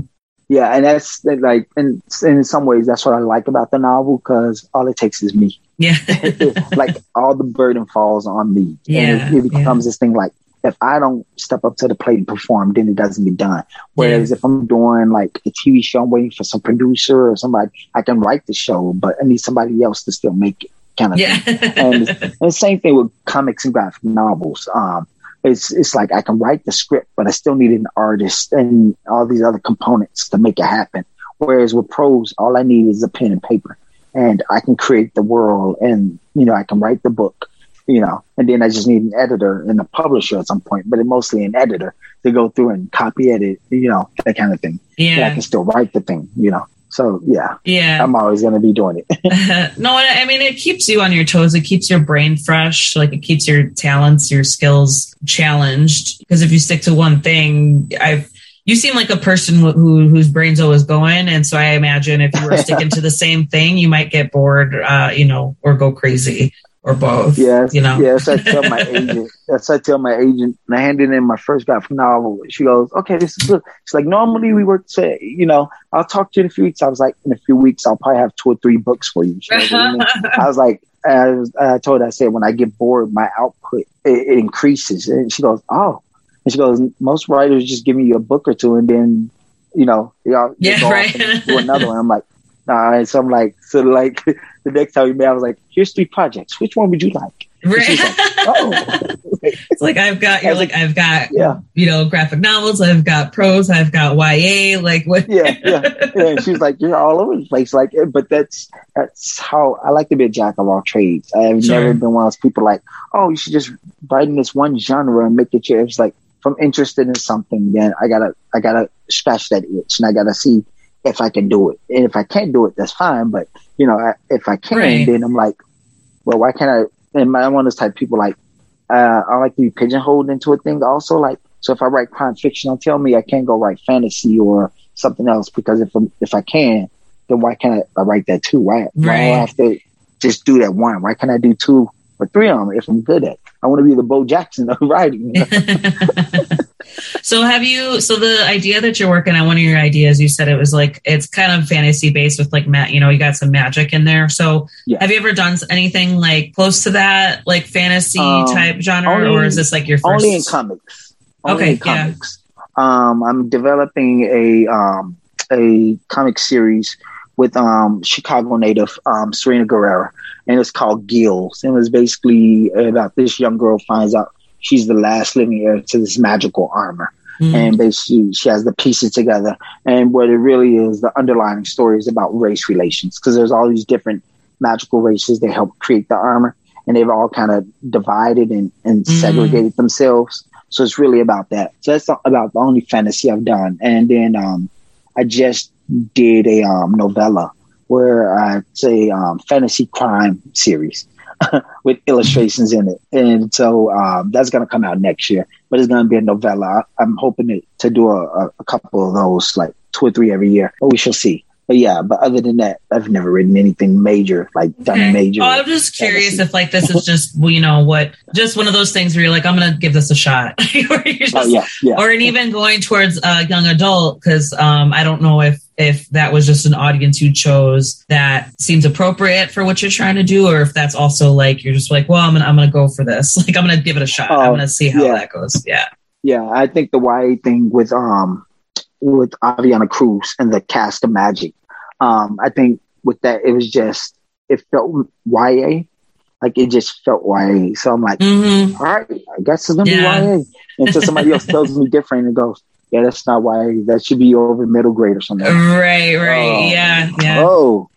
Yeah, and that's like, and in some ways, that's what I like about the novel, because all it takes is me. Yeah. Like, all the burden falls on me. Yeah, and it, it becomes yeah. this thing like, if I don't step up to the plate and perform, then it doesn't get done. Whereas yeah. if I'm doing like a T V show, I'm waiting for some producer or somebody, I can write the show, but I need somebody else to still make it, kind of yeah. thing. And, and the same thing with comics and graphic novels. Um, It's it's like I can write the script, but I still need an artist and all these other components to make it happen. Whereas with prose, all I need is a pen and paper, and I can create the world, and you know I can write the book, you know, and then I just need an editor and a publisher at some point, but mostly an editor to go through and copy edit, you know, that kind of thing. Yeah, but I can still write the thing, you know. So yeah, yeah, I'm always going to be doing it. No, I mean, it keeps you on your toes. It keeps your brain fresh. Like, it keeps your talents, your skills challenged. Because if you stick to one thing, I've you seem like a person who, who whose brain's always going. And so I imagine if you were sticking to the same thing, you might get bored, uh, you know, or go crazy. Or both. Yes, you know. Yes, I tell my agent. That's I tell my agent. And I handed in my first graphic novel. She goes, "Okay, this is good." She's like, "Normally we work to, you know, I'll talk to you in a few weeks." I was like, "In a few weeks, I'll probably have two or three books for you." She goes, "What do you mean?" I was like, I, was, I told her, I said, "When I get bored, my output it, it increases." And she goes, "Oh," and she goes, "Most writers just give me a book or two, and then, you know, y'all yeah, go right. off and do another one." I'm like, "Nah." And so I'm like, so like. The next time we met, I was like, "Here's three projects. Which one would you like?" Right. Like, oh. It's like, I've got, you're like, like, I've got, yeah. you know, graphic novels, I've got prose, I've got Y A, like what? yeah, yeah, yeah. And she was like, "You're all over the place." Like, but that's that's how I like to be a jack of all trades. I've sure. never been one of those people like, "Oh, you should just write in this one genre and make it your." It's like, if I'm interested in something, then I gotta I gotta scratch that itch, and I gotta see if I can do it. And if I can't do it, that's fine. But you know, I, if I can, right. then I'm like, well, why can't I? And I'm one of those type of people like, uh, I like to be pigeonholed into a thing also. Like, so if I write crime fiction, don't tell me I can't go write fantasy or something else, because if I'm, if I can, then why can't I, I write that too? Why, right. why do I have to just do that one? Why can't I do two or three of them if I'm good at it? I want to be the Bo Jackson of writing. You know? So have you, so the idea that you're working on, one of your ideas, you said it was like, it's kind of fantasy based with like, ma- you know, you got some magic in there. So yeah. have you ever done anything like close to that, like fantasy um, type genre, only, or is this like your first? Only in comics. Only okay, in comics. Yeah. Um, I'm developing a, um, a comic series with um, Chicago native um, Serena Guerrera, and it's called Gills. And it's basically about this young girl finds out she's the last living heir to this magical armor. Mm. And basically she has the pieces together. And what it really is, the underlying story is about race relations, because there's all these different magical races that help create the armor, and they've all kind of divided and, and mm. segregated themselves. So it's really about that. So that's about the only fantasy I've done. And then um, I just did a um, novella where I say um, fantasy crime series with illustrations in it. And so um, that's going to come out next year, but it's going to be a novella. I'm hoping to, to do a, a couple of those, like two or three every year, but we shall see. But yeah, but other than that, I've never written anything major, like done okay. major. Oh, I'm just curious fantasy. If like this is just, you know, what, just one of those things where you're like, I'm going to give this a shot. just, oh, yeah, yeah. Or even going towards a young adult, because um, I don't know if, if that was just an audience you chose that seems appropriate for what you're trying to do, or if that's also like, you're just like, well, I'm going to, I'm going to go for this. Like, I'm going to give it a shot. Uh, I'm going to see how yeah. that goes. Yeah. Yeah. I think the Y A thing with, um, with Aviana Cruz and the cast of Magic. Um, I think with that, it was just, it felt Y A, like it just felt Y A. So I'm like, mm-hmm. all right, I guess it's going to yeah. be Y A. Until somebody else tells me different and goes, yeah, that's not Y A. That should be over middle grade or something. Right, right. Oh, yeah, yeah. Oh.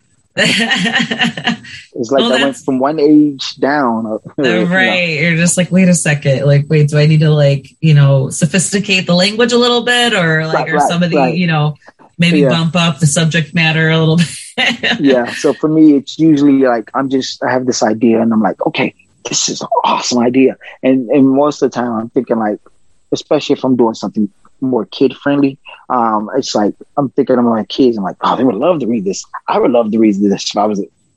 It's like well, I went from one age down. Uh, right. You know. You're just like, wait a second. Like, wait, do I need to like, you know, sophisticate the language a little bit, or like, right, or right, some of the, right. you know, maybe yeah. bump up the subject matter a little bit? Yeah. So for me, it's usually like, I'm just, I have this idea and I'm like, okay, this is an awesome idea. And, and most of the time I'm thinking like, especially if I'm doing something more kid friendly, um, it's like I'm thinking of my kids. I'm like, oh, they would love to read this. I would love to read this if I was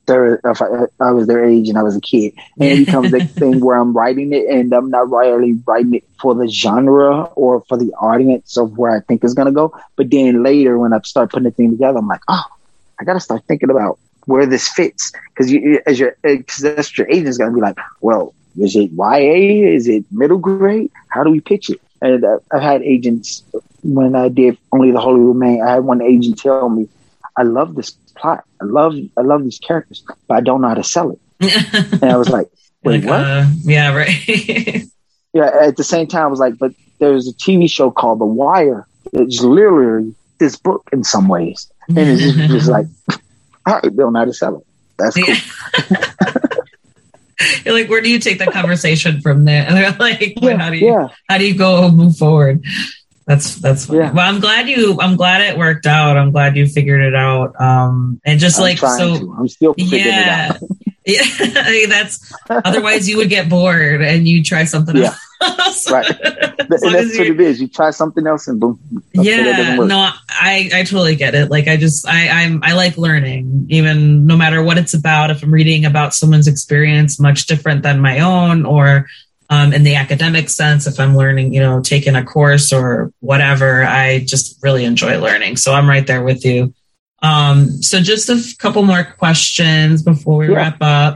their if I, I was their age and I was a kid, and it becomes a thing where I'm writing it and I'm not really writing it for the genre or for the audience of where I think it's gonna go. But then later, when I start putting the thing together, I'm like, oh, I gotta start thinking about where this fits, because you as your because that's what your agent's gonna be like, well, is it Y A? Is it middle grade? How do we pitch it? And uh, I've had agents when I did Only the Holy Remain. I had one agent tell me, I love this plot. I love I love these characters, but I don't know how to sell it. And I was like, wait, like, what? Uh, yeah, right. Yeah, at the same time, I was like, but there's a T V show called The Wire. It's literally this book in some ways. And it's just, just like, I don't know how to sell it. That's cool. Yeah. You're like, where do you take the conversation from there? And they're like, yeah, how do you yeah. how do you go move forward? That's that's funny. Yeah. Well, I'm glad you. I'm glad it worked out. I'm glad you figured it out. Um, and just I'm like so, to. I'm still figuring yeah, it out. yeah. I mean, that's otherwise you would get bored and you try something Yeah. else. Right. And that's what it is. You try something else and boom. Yeah. No, I I totally get it. Like I just I I'm I like learning, even no matter what it's about. If I'm reading about someone's experience, much different than my own, or Um, in the academic sense, if I'm learning, you know, taking a course or whatever, I just really enjoy learning. So I'm right there with you. Um, so just a f- couple more questions before we yeah. wrap up.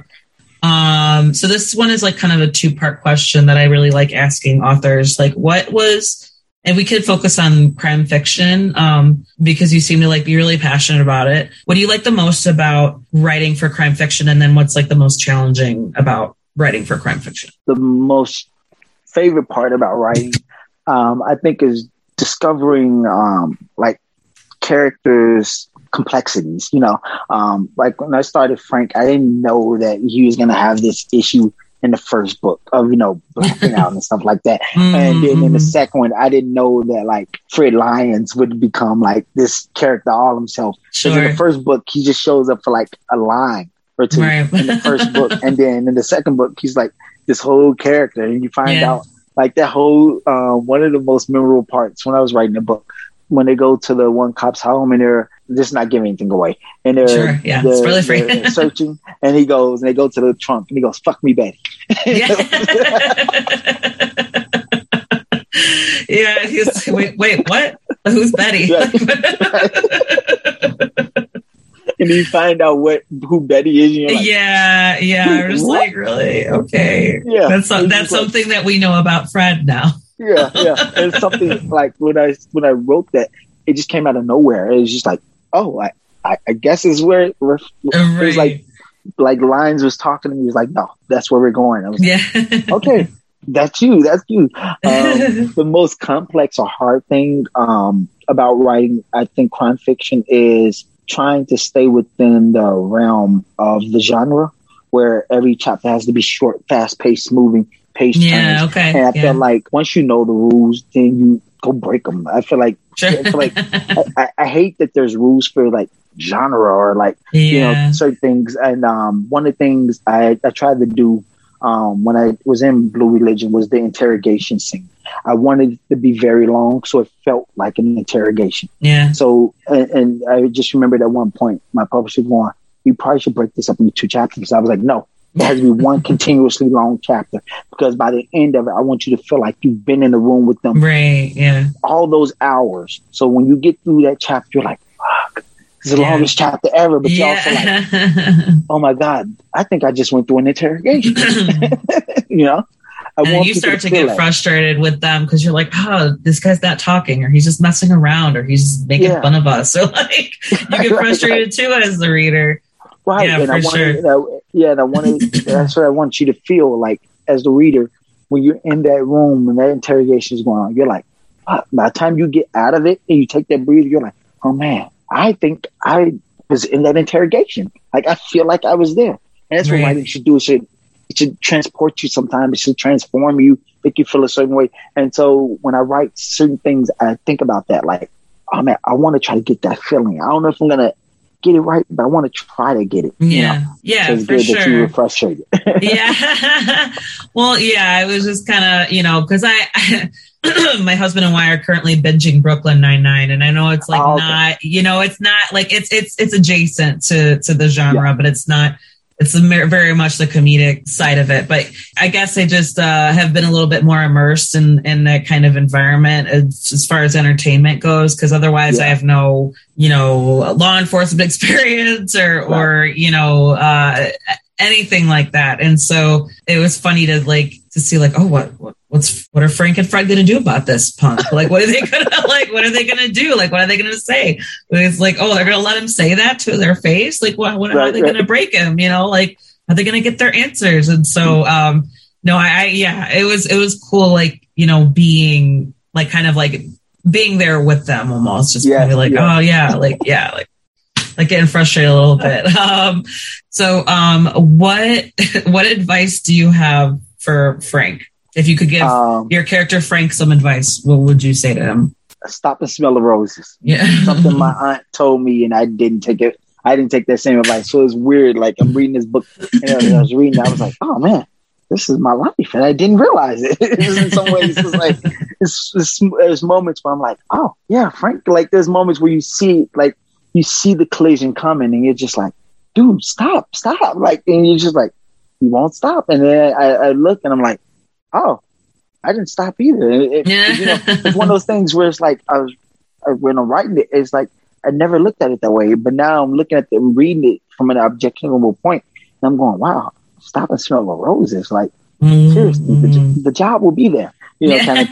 Um, so this one is like kind of a two-part question that I really like asking authors. Like, what was, and we could focus on crime fiction um, because you seem to like be really passionate about it. What do you like the most about writing for crime fiction? And then what's like the most challenging about writing for crime fiction? The most favorite part about writing, um, I think, is discovering um, like characters' complexities. You know, um, like when I started Frank, I didn't know that he was going to have this issue in the first book of, you know, blacking out and stuff like that. Mm-hmm. And then in the second one, I didn't know that like Fred Lyons would become like this character all himself. Because sure. in the first book, he just shows up for like a line or two right. in the first book, and then in the second book he's like this whole character, and you find yeah. out like that whole uh, one of the most memorable parts when I was writing the book, when they go to the one cop's home and they're just not giving anything away, and they're, sure. yeah. they're, Spoiler free. they're searching, and he goes and they go to the trunk and he goes, "Fuck me, Betty." Yeah. Yeah. He's, wait, wait, what? Who's Betty? Right. And you find out what who Betty is. And you're like, yeah, yeah. I'm just what? Like, really? Okay. Yeah. That's that's like, something that we know about Fred now. Yeah, yeah. And something like when I when I wrote that, it just came out of nowhere. It was just like, oh, I, I, I guess is where it was right. like like Lyons was talking to me. He was like, no, that's where we're going. I was yeah. like, okay, that's you. That's you. Um, the most complex or hard thing um, about writing, I think, crime fiction is trying to stay within the realm of the genre, where every chapter has to be short, fast-paced, moving, page yeah, turns. okay. And I yeah. feel like once you know the rules, then you go break them. I feel like, sure. I, feel like I, I hate that there's rules for like genre or like yeah. you know certain things. And um, one of the things I, I tried to do um, when I was in Blue Religion was the interrogation scene. I wanted it to be very long, so it felt like an interrogation. Yeah. So, and, and I just remembered at one point, my publisher going, "You probably should break this up into two chapters." I was like, "No, it has to be one continuously long chapter, because by the end of it, I want you to feel like you've been in the room with them, right? Yeah, all those hours. So when you get through that chapter, you're like, fuck, this is the yeah. longest chapter ever." But yeah. you're also like, "Oh my God, I think I just went through an interrogation." You know. I and want you start to, to get like, frustrated with them because you're like, oh, this guy's not talking, or he's just messing around, or he's making yeah. fun of us. So like, you get frustrated too as the reader. Right. Yeah, and for I wanted, sure. You know, yeah, and I wanted, that's what I want you to feel like as the reader when you're in that room and that interrogation is going on. You're like, oh, by the time you get out of it and you take that breather, you're like, oh man, I think I was in that interrogation. Like I feel like I was there. And that's right. what writing should do. It should It should transport you sometimes. It should transform you, make you feel a certain way. And so when I write certain things, I think about that. Like, oh man, I want to try to get that feeling. I don't know if I'm going to get it right, but I want to try to get it. Yeah. You know? Yeah. So it's for good sure. that you were frustrated. Yeah. Well, yeah, I was just kind of, you know, because I, my husband and I are currently binging Brooklyn Nine-Nine, and I know it's like oh, okay. not, you know, it's not like it's it's it's adjacent to to the genre, yeah. but it's not. It's a, very much the comedic side of it. But I guess I just uh, have been a little bit more immersed in, in that kind of environment as, as far as entertainment goes, because otherwise yeah. I have no, you know, law enforcement experience or, right. or you know, uh, anything like that. And so it was funny to like to see like, oh, what, what what's what are Frank and Fred going to do about this punk? Like, what are they going to like? What are they going to do? Like, what are they going to say? It's like, oh, they're going to let him say that to their face. Like, what? What right, are they right. going to break him? You know, like, are they going to get their answers? And so, um, no, I, I, yeah, it was it was cool. Like, you know, being like kind of like being there with them almost, just yeah, kind of like, yeah. oh yeah, like yeah, like. Like getting frustrated a little bit. Um, so, um, what what advice do you have for Frank? If you could give um, your character Frank some advice, what would you say to him? Stop and smell the roses. Yeah, something my aunt told me, and I didn't take it. I didn't take that same advice. So it's weird. Like I'm reading this book, and I was reading, I was like, oh man, this is my life, and I didn't realize it. In some ways, it's like it's, it's, there's moments where I'm like, oh yeah, Frank. Like there's moments where you see like. You see the collision coming and you're just like, dude, stop, stop. Like, and you're just like, you won't stop. And then I, I look and I'm like, oh, I didn't stop either. It, it, yeah. you know, it's one of those things where it's like, I was, when I'm writing it, it's like, I never looked at it that way. But now I'm looking at it and reading it from an objectionable point. And I'm going, wow, stop and smell the roses. Like, mm-hmm. seriously, the, the job will be there. You know, kind of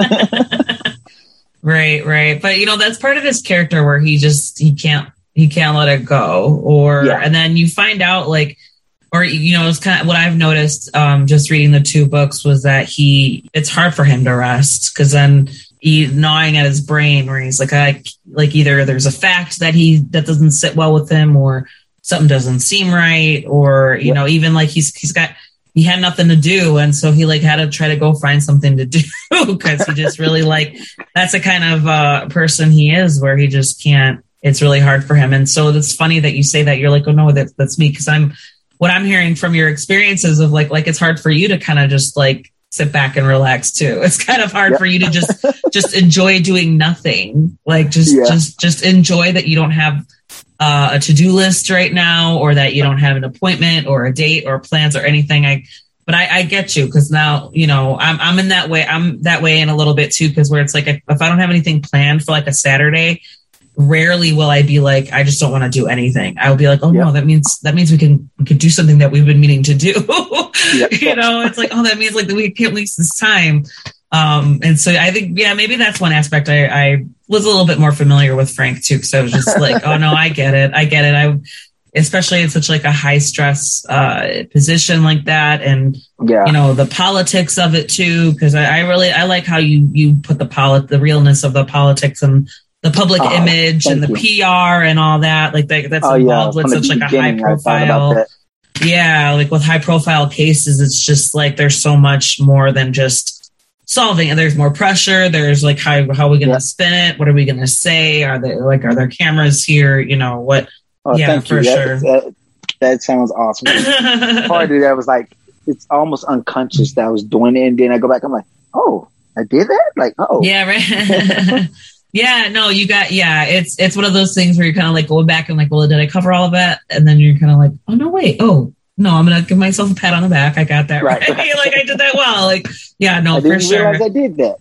thing. Right, right. But, you know, that's part of his character where he just, he can't, he can't let it go. Or, yeah. and then you find out like, or, you know, it's kind of what I've noticed um, just reading the two books was that he, it's hard for him to rest because then he gnawing at his brain where he's like, I, like either there's a fact that he, that doesn't sit well with him or something doesn't seem right. Or, you yeah. know, even like he's, he's got, he had nothing to do. And so he like had to try to go find something to do because he just really like, that's the kind of uh, person he is where he just can't, it's really hard for him. And so it's funny that you say that. You're like, oh no, that, that's me. Cause I'm, what I'm hearing from your experiences of like, like it's hard for you to kind of just like sit back and relax too. It's kind of hard yeah. for you to just, just enjoy doing nothing. Like just, yeah. just, just enjoy that you don't have Uh, a to-do list right now, or that you don't have an appointment or a date or plans or anything. I, but I, I get you because now, you know, I'm I'm in that way. I'm that way in a little bit too, because where it's like if, if I don't have anything planned for like a Saturday, rarely will I be like I just don't want to do anything. I will be like, oh yep. no, that means that means we can we can do something that we've been meaning to do. Yep. You know, it's like oh, that means like we can't waste this time. Um, and so I think, yeah, maybe that's one aspect I, I was a little bit more familiar with Frank too. Cause I was just like, oh no, I get it. I get it. I, especially in such like a high stress, uh, position like that. And, yeah. you know, the politics of it too. Cause I, I really, I like how you, you put the polit, the realness of the politics and the public oh, image and the you. P R and all that. Like that, that's oh, involved yeah. with such like a high profile. Yeah. Like with high profile cases, it's just like, there's so much more than just solving, and there's more pressure. There's like, how, how are we going to yeah. spin it? What are we going to say? Are there like, are there cameras here? You know what? Oh, yeah, for you. sure. That, that, that sounds awesome. Part of that was like, it's almost unconscious that I was doing it. And then I go back, I'm like, oh, I did that? Like, oh. Yeah, right. Yeah, no, you got, yeah, it's, it's one of those things where you're kind of like going back and like, well, did I cover all of that? And then you're kind of like, oh, no, wait. Oh, no, I'm going to give myself a pat on the back. I got that right. right. Like I did that well. Like, yeah, no, I didn't for sure. realize I did that.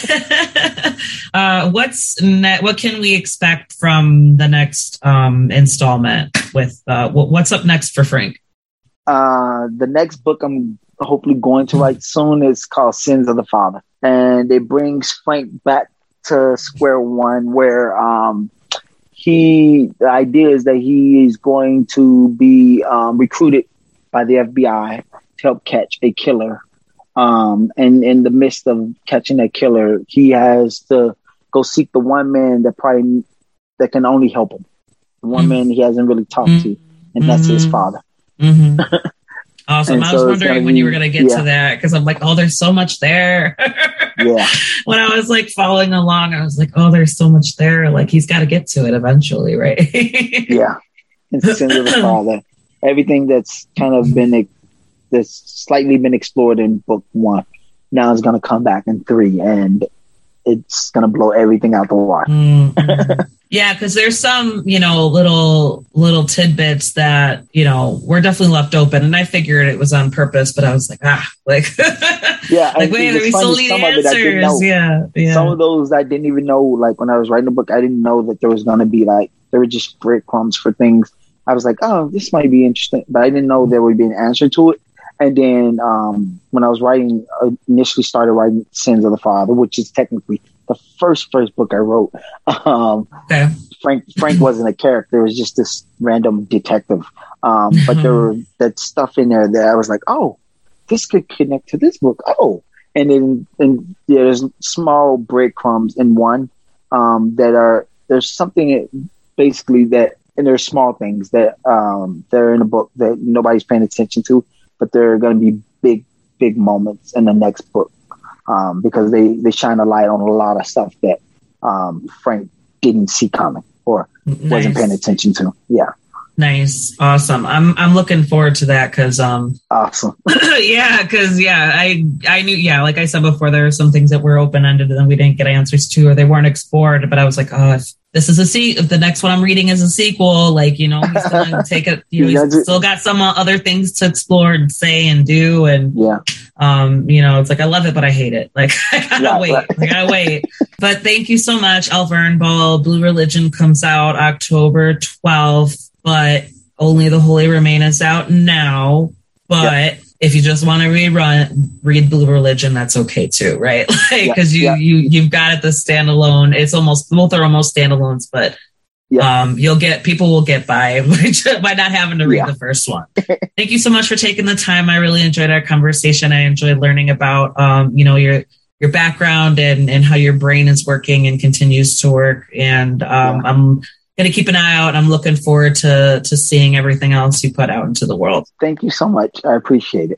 Yeah. uh, what's ne- what can we expect from the next um, installment with, uh, w- what's up next for Frank? Uh, the next book I'm hopefully going to write soon is called Sins of the Father. And it brings Frank back to square one where, um, he, the idea is that he is going to be um, recruited by the F B I to help catch a killer. Um, and in the midst of catching that killer, he has to go seek the one man that probably that can only help him. The one mm-hmm. man he hasn't really talked mm-hmm. to, and that's mm-hmm. his father. Mm-hmm. Awesome. I was so wondering when be, you were going to get yeah. to that because I'm like, oh, there's so much there. Yeah. When I was like following along, I was like, oh, there's so much there. Like he's got to get to it eventually, right? Yeah. It's Sins of the Father. Everything that's kind of been that's slightly been explored in book one. now it's going to come back in three, and it's going to blow everything out the water. Mm-hmm. Yeah, because there's some, you know, little little tidbits that, you know, were definitely left open, and I figured it was on purpose, but I was like, ah, like, yeah, like wait, we still need answers. Yeah, yeah. Some of those I didn't even know. Like when I was writing the book, I didn't know that there was going to be like there were just breadcrumbs for things. I was like, oh, this might be interesting, but I didn't know there would be an answer to it. And then um, when I was writing, I initially started writing Sins of the Father, which is technically the first first book I wrote. Um, okay. Frank Frank wasn't a character; it was just this random detective. Um, but there were that stuff in there that I was like, "Oh, this could connect to this book." Oh, and then and yeah, there's small breadcrumbs in one um, that are there's something basically that, and there's small things that um, that are in a book that nobody's paying attention to, but there are going to be big big moments in the next book. Um, because they, they shine a light on a lot of stuff that um, Frank didn't see coming or nice. wasn't paying attention to. Yeah. Nice. Awesome. I'm I'm looking forward to that because um awesome. yeah, because yeah, I I knew yeah, like I said before, there were some things that were open ended and we didn't get answers to or they weren't explored. But I was like, oh, if this is a se- if the next one I'm reading is a sequel, like, you know, he's gonna take it, you know, he's still got some other things to explore and say and do. And yeah. Um, you know, it's like I love it, but I hate it. Like I gotta yeah, wait. Right. I gotta wait. But thank you so much, Alverne Ball. Blue Religion comes out October twelfth. But Only the Holy Remain is out now. But yep. if you just want to rerun, read Blue Religion, that's okay too, right? Like, because you, yep. you, you've got it the standalone. It's almost, both are almost standalones, but yep. um, you'll get, people will get by by not having to read yeah. the first one. Thank you so much for taking the time. I really enjoyed our conversation. I enjoyed learning about, um, you know, your your background and, and how your brain is working and continues to work. And um, yeah. I'm going to keep an eye out. I'm looking forward to to seeing everything else you put out into the world. Thank you so much. I appreciate it.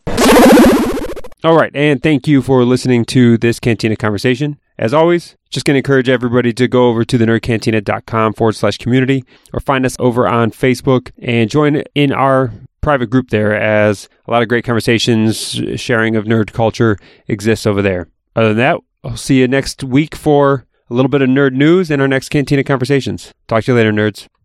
All right. And thank you for listening to this Cantina Conversation. As always, just going to encourage everybody to go over to the nerdcantina.com forward slash community or find us over on Facebook and join in our private group there, as a lot of great conversations, sharing of nerd culture exists over there. Other than that, I'll see you next week for a little bit of nerd news and our next Cantina Conversations. Talk to you later, nerds.